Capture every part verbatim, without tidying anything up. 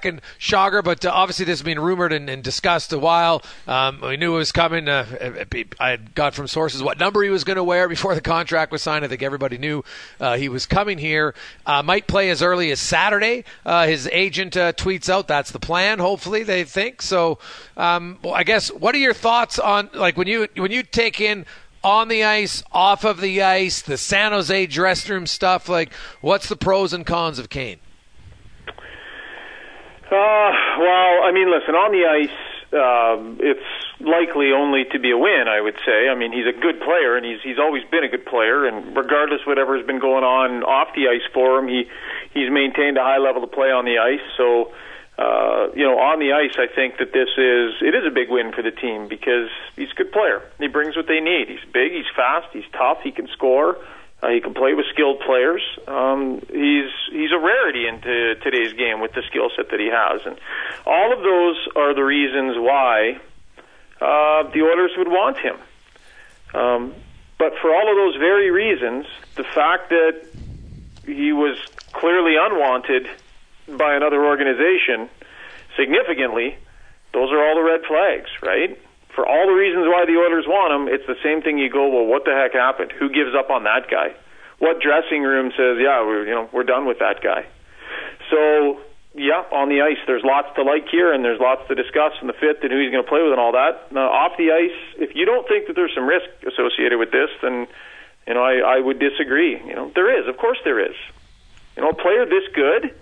and Chager, but uh, obviously this has been rumored and, and discussed a while. Um, we knew it was coming. Uh, I had got from sources what number he was going to wear before the contract was signed. I think everybody knew uh, he was coming here. Uh, might play as early as Saturday. Uh, his agent uh, tweets out that's the plan. Hopefully, they think so. Um, well, I guess what are your thoughts on like when you when you take in on the ice, off of the ice, the San Jose dressing room stuff? Like, what's the pros and cons of Kane? Uh, well, I mean, listen, on the ice, um, it's likely only to be a win, I would say. I mean, he's a good player, and he's he's always been a good player, and regardless of whatever has been going on off the ice for him, he he's maintained a high level of play on the ice. So, uh, you know, on the ice, I think that this is, it is a big win for the team because he's a good player. He brings what they need. He's big, he's fast, he's tough, he can score. Uh, he can play with skilled players. Um, he's he's a rarity in t- today's game with the skill set that he has. And all of those are the reasons why uh, the Oilers would want him. Um, but for all of those very reasons, the fact that he was clearly unwanted by another organization significantly, those are all the red flags, right? For all the reasons why the Oilers want him, it's the same thing. You go, well, what the heck happened? Who gives up on that guy? What dressing room says, yeah, we're, you know, we're done with that guy? So, yeah, on the ice, there's lots to like here, and there's lots to discuss, and the fit, and who he's going to play with, and all that. Now, off the ice, if you don't think that there's some risk associated with this, then, you know, I, I would disagree. You know, there is. Of course there is. You know, a player this good,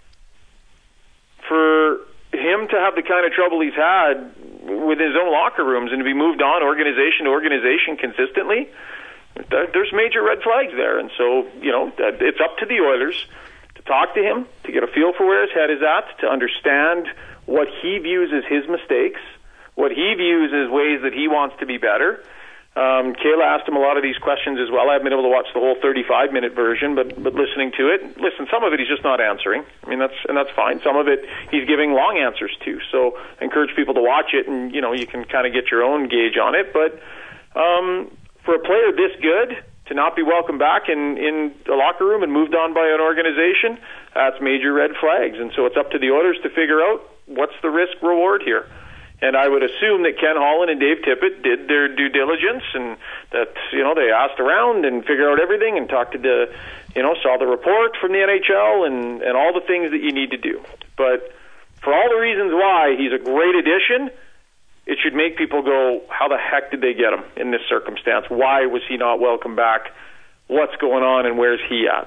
for him to have the kind of trouble he's had with his own locker rooms and to be moved on organization to organization consistently, there's major red flags there. And so, you know, it's up to the Oilers to talk to him, to get a feel for where his head is at, to understand what he views as his mistakes, what he views as ways that he wants to be better. Um, Kayla asked him a lot of these questions as well. I haven't been able to watch the whole thirty-five minute version, but but listening to it, listen, some of it he's just not answering. I mean, that's and that's fine. Some of it he's giving long answers to. So I encourage people to watch it, and you know you can kind of get your own gauge on it. But um, for a player this good to not be welcomed back in in the locker room and moved on by an organization, that's major red flags. And so it's up to the Oilers to figure out what's the risk reward here. And I would assume that Ken Holland and Dave Tippett did their due diligence, and that you know they asked around and figured out everything and talked to the, you know, saw the report from the N H L and and all the things that you need to do. But for all the reasons why he's a great addition, it should make people go, how the heck did they get him in this circumstance? Why was he not welcome back? What's going on, and where's he at?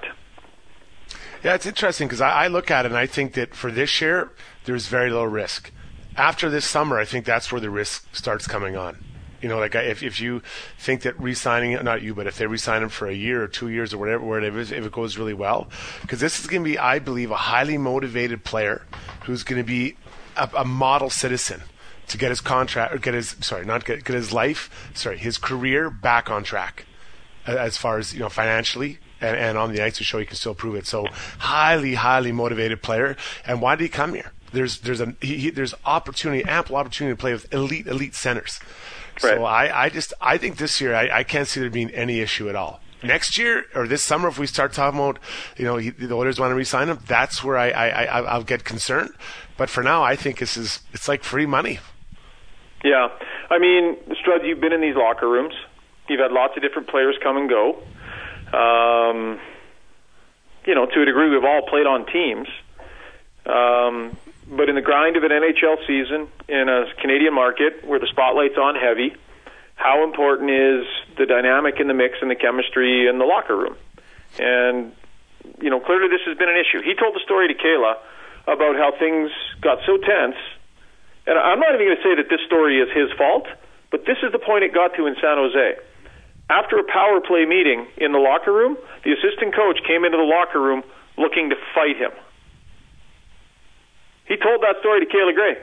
Yeah, it's interesting because I, I look at it and I think that for this year there's very low risk. After this summer, I think that's where the risk starts coming on. You know, like if if you think that re-signing, not you, but if they re-sign him for a year or two years or whatever, whatever it is, if it goes really well, because this is going to be, I believe, a highly motivated player who's going to be a, a model citizen to get his contract, or get his, sorry, not get, get his life, sorry, his career back on track as far as, you know, financially. And, and on the ice to show he can still prove it. So highly, highly motivated player. And why did he come here? There's there's a he, he, there's opportunity, ample opportunity to play with elite elite centers. Right. So I, I just I think this year I, I can't see there being any issue at all. Next year or this summer, if we start talking about, you know, he, the Oilers want to re-sign him, that's where I, I, I I'll get concerned. But for now, I think this is it's like free money. Yeah, I mean, Strud, you've been in these locker rooms. You've had lots of different players come and go. Um, you know, to a degree, we've all played on teams. Um, but in the grind of an N H L season, in a Canadian market where the spotlight's on heavy, how important is the dynamic in the mix and the chemistry in the locker room? And, you know, clearly this has been an issue. He told the story to Kayla about how things got so tense. And I'm not even going to say that this story is his fault, but this is the point it got to in San Jose. After a power play meeting in the locker room, the assistant coach came into the locker room looking to fight him. He told that story to Kayla Gray.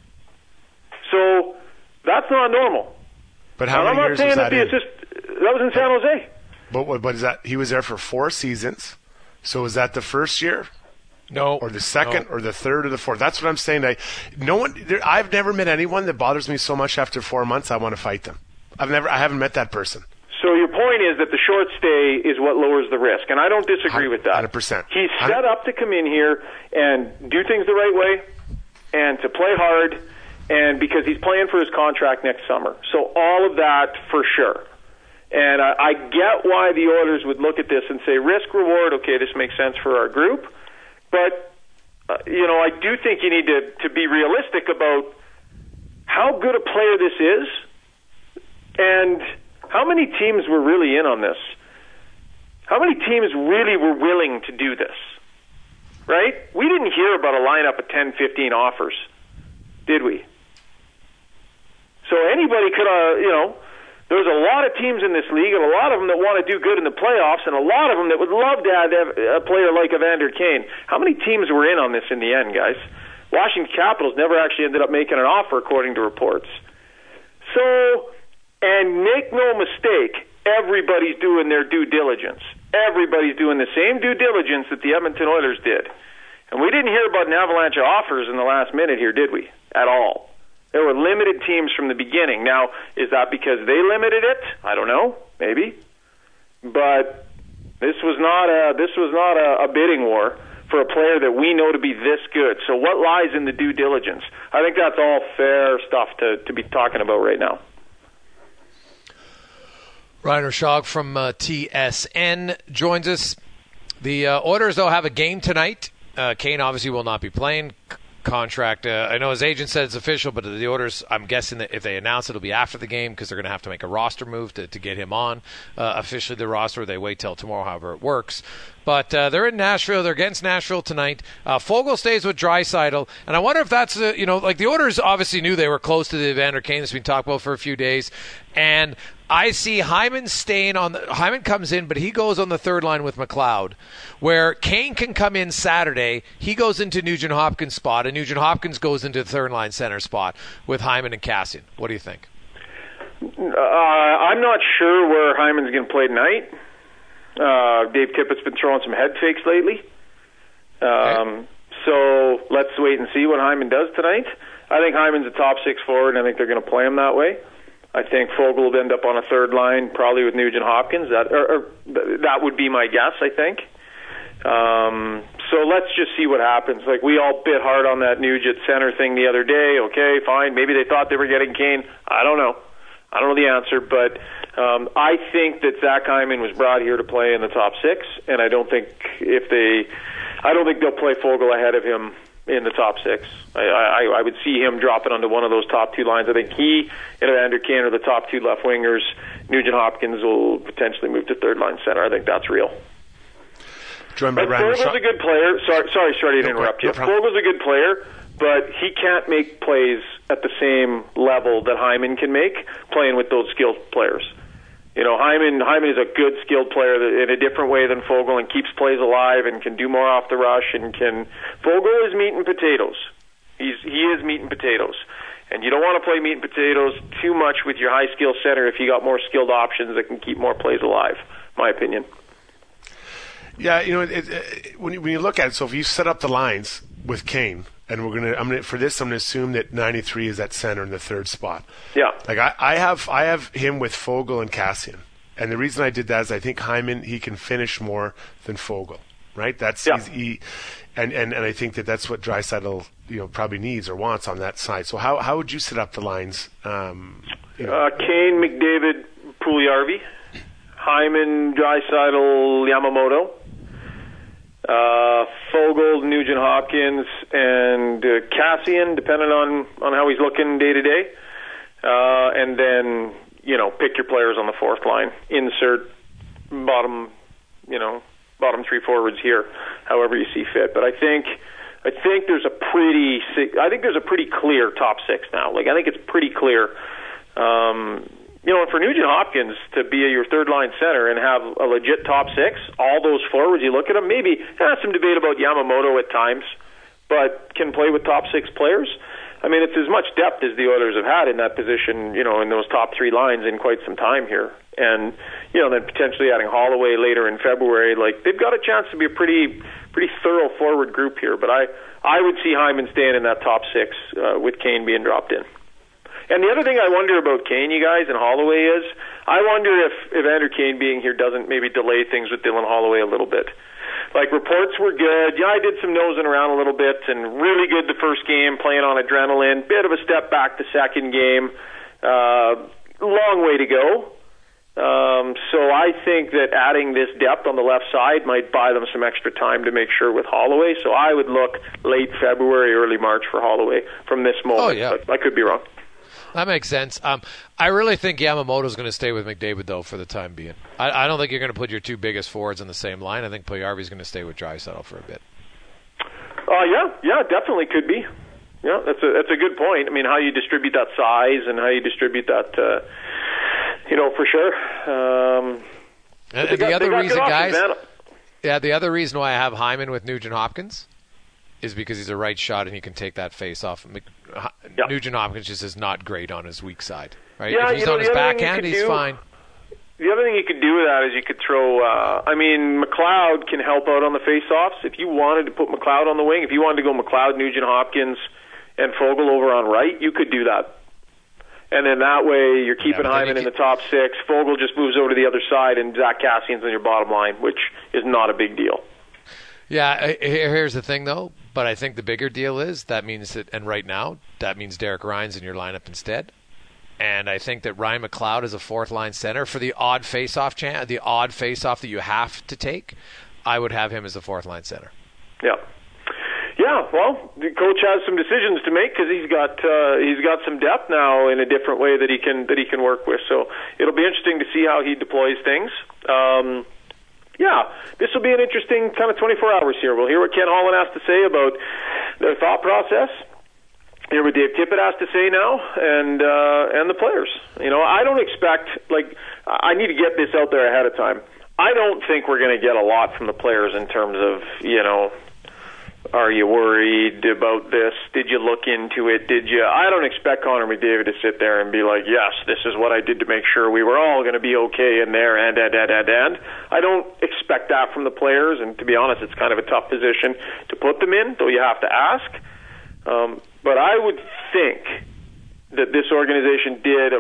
So that's not normal. But how many years was that in? Assist- that was in San Jose. But what, what is that? He was there for four seasons. So was that the first year? No. Or the second, no. or the third, or the fourth? That's what I'm saying. I, no one. There, I've never met anyone that bothers me so much after four months. I want to fight them. I've never. I haven't met that person. So your point is that the short stay is what lowers the risk, and I don't disagree with that. one hundred percent. He's set up to come in here and do things the right way, and to play hard, and because he's playing for his contract next summer. So all of that for sure. And I, I get why the Oilers would look at this and say, risk-reward, okay, this makes sense for our group. But, uh, you know, I do think you need to, to be realistic about how good a player this is and how many teams were really in on this. How many teams really were willing to do this, right? We didn't hear about a lineup of ten, fifteen offers, did we? So anybody could, uh, you know, there's a lot of teams in this league, and a lot of them that want to do good in the playoffs, and a lot of them that would love to have a player like Evander Kane. How many teams were in on this in the end, guys? Washington Capitals never actually ended up making an offer, according to reports. So, and make no mistake, everybody's doing their due diligence. Everybody's doing the same due diligence that the Edmonton Oilers did. And we didn't hear about an avalanche of offers in the last minute here, did we? At all. There were limited teams from the beginning. Now, is that because they limited it? I don't know. Maybe. But this was not a this was not a, a bidding war for a player that we know to be this good. So what lies in the due diligence? I think that's all fair stuff to, to be talking about right now. Ryan Rishaug from uh, T S N joins us. The uh, Oilers, though, have a game tonight. Uh, Kane obviously will not be playing. Contract. Uh, I know his agent said it's official, but the Oilers, I'm guessing that if they announce it, it'll be after the game because they're going to have to make a roster move to, to get him on uh, officially the roster. They wait till tomorrow, however it works. But uh, they're in Nashville. They're against Nashville tonight. Uh, Foegele stays with Draisaitl, and I wonder if that's uh, you know like the Oilers obviously knew they were close to the Evander Kane that's been talked about for a few days, and I see Hyman staying on the Hyman comes in, but he goes on the third line with McLeod, where Kane can come in Saturday. He goes into Nugent Hopkins' spot, and Nugent Hopkins goes into the third line center spot with Hyman and Kassian. What do you think? Uh, I'm not sure where Hyman's going to play tonight. Uh, Dave Tippett's been throwing some head fakes lately. Um, okay. So let's wait and see what Hyman does tonight. I think Hyman's a top six forward, and I think they're going to play him that way. I think Foegele will end up on a third line, probably with Nugent Hopkins. That or, or, that would be my guess, I think. Um, so let's just see what happens. Like, we all bit hard on that Nugent center thing the other day. Okay, fine. Maybe they thought they were getting Kane. I don't know. I don't know the answer, but um, I think that Zach Hyman was brought here to play in the top six, and I don't think if they, I don't think they'll play Foegele ahead of him in the top six. I, I, I would see him dropping onto one of those top two lines. I think he and Evander Kane are the top two left wingers. Nugent Hopkins will potentially move to third line center. I think that's real. Joined by but Fogel's a good player. Sorry, sorry, sorry to interrupt you. Fogel's a good player, but he can't make plays at the same level that Hyman can make playing with those skilled players. You know, Hyman Hyman is a good skilled player in a different way than Foegele and keeps plays alive and can do more off the rush and can. Foegele is meat and potatoes. He's he is meat and potatoes, and you don't want to play meat and potatoes too much with your high skill center if you got more skilled options that can keep more plays alive. My opinion. Yeah, you know, it, it, when you, when you look at it, so if you set up the lines with Kane, and we're gonna, I'm gonna for this, I'm gonna assume that ninety-three is at center in the third spot. Yeah, like I, I have, I have him with Foegele and Kassian, and the reason I did that is I think Hyman he can finish more than Foegele, right? That's yeah. he's, he, and, and and I think that that's what Draisaitl you know probably needs or wants on that side. So how how would you set up the lines? Um, you know? uh, Kane, McDavid, Puljujarvi, Hyman, Draisaitl, Yamamoto. Uh, Foegele, Nugent Hopkins, and uh, Kassian, depending on, on how he's looking day to day. Uh, and then, you know, pick your players on the fourth line. Insert bottom, you know, bottom three forwards here, however you see fit. But I think, I think there's a pretty, I think there's a pretty clear top six now. Like, I think it's pretty clear. Um, You know, and for Nugent Hopkins to be your third-line center and have a legit top six, all those forwards, you look at them, maybe there's some debate about Yamamoto at times, but can play with top six players. I mean, it's as much depth as the Oilers have had in that position, you know, in those top three lines in quite some time here. And, you know, then potentially adding Holloway later in February, like, they've got a chance to be a pretty pretty thorough forward group here. But I, I would see Hyman staying in that top six uh, with Kane being dropped in. And the other thing I wonder about Kane, you guys, and Holloway is, I wonder if Evander Kane being here doesn't maybe delay things with Dylan Holloway a little bit. like reports were good. Yeah, I did some nosing around a little bit, and really good the first game, playing on adrenaline. Bit of a step back the second game. Uh, long way to go. Um, so I think that adding this depth on the left side might buy them some extra time to make sure with Holloway. So I would look late February, early March for Holloway from this moment. Oh, yeah. But I could be wrong. That makes sense. Um, I really think Yamamoto's going to stay with McDavid, though, for the time being. I, I don't think you're going to put your two biggest forwards on the same line. I think Puljujarvi's going to stay with Draisaitl for a bit. Uh, yeah, yeah, definitely could be. Yeah, that's a that's a good point. I mean, how you distribute that size and how you distribute that, uh, you know, for sure. Um, and and got, the other reason, guys, man. yeah, the other reason why I have Hyman with Nugent Hopkins is because he's a right shot and he can take that face off. Yeah. Nugent Hopkins just is not great on his weak side, right? Yeah, if he's you know, on his backhand, he's do, fine. The other thing you could do with that is you could throw. Uh, I mean, McLeod can help out on the face-offs. If you wanted to put McLeod on the wing, if you wanted to go McLeod, Nugent Hopkins, and Foegele over on right, you could do that. And then that way you're keeping yeah, Hyman in the top six. Foegele just moves over to the other side, and Zach Cassian's on your bottom line, which is not a big deal. Yeah, here's the thing, though. But I think the bigger deal is that means that, and right now, that means Derek Ryan's in your lineup instead. And I think that Ryan McLeod is a fourth-line center for the odd face-off chance, the odd face-off that you have to take. I would have him as a fourth-line center. Yeah. Yeah, well, the coach has some decisions to make because he's got uh, he's got some depth now in a different way that he can that he can work with. So it'll be interesting to see how he deploys things. Um, yeah, this will be an interesting kind of twenty-four hours here. We'll hear what Ken Holland has to say about their thought process. Hear what Dave Tippett has to say now, and uh, and the players. You know, I don't expect like I need to get this out there ahead of time. I don't think we're going to get a lot from the players in terms of you know. Are you worried about this? Did you look into it? Did you? I don't expect Connor McDavid to sit there and be like, yes, this is what I did to make sure we were all going to be okay in there, and, and, and, and, and. I don't expect that from the players, and to be honest, it's kind of a tough position to put them in, though you have to ask. Um, but I would think that this organization did a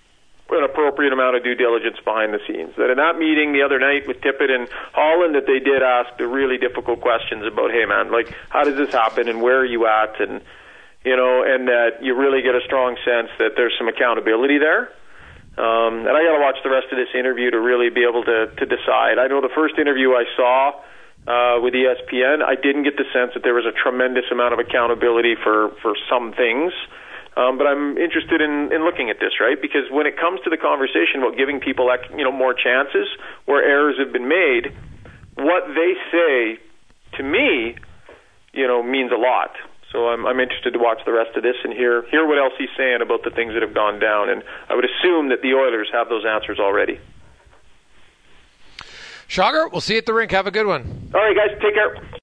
an appropriate amount of due diligence behind the scenes. That in that meeting the other night with Tippett and Holland, that they did ask the really difficult questions about, hey man, like how does this happen and where are you at, and you know, and that you really get a strong sense that there's some accountability there. Um, and I got to watch the rest of this interview to really be able to to decide. I know the first interview I saw uh, with E S P N, I didn't get the sense that there was a tremendous amount of accountability for for some things. Um, but I'm interested in, in looking at this, right? Because when it comes to the conversation about giving people, you know, more chances where errors have been made, what they say to me, you know, means a lot. So I'm, I'm interested to watch the rest of this and hear hear what else he's saying about the things that have gone down. And I would assume that the Oilers have those answers already. Shagar, we'll see you at the rink. Have a good one. All right, guys, take care.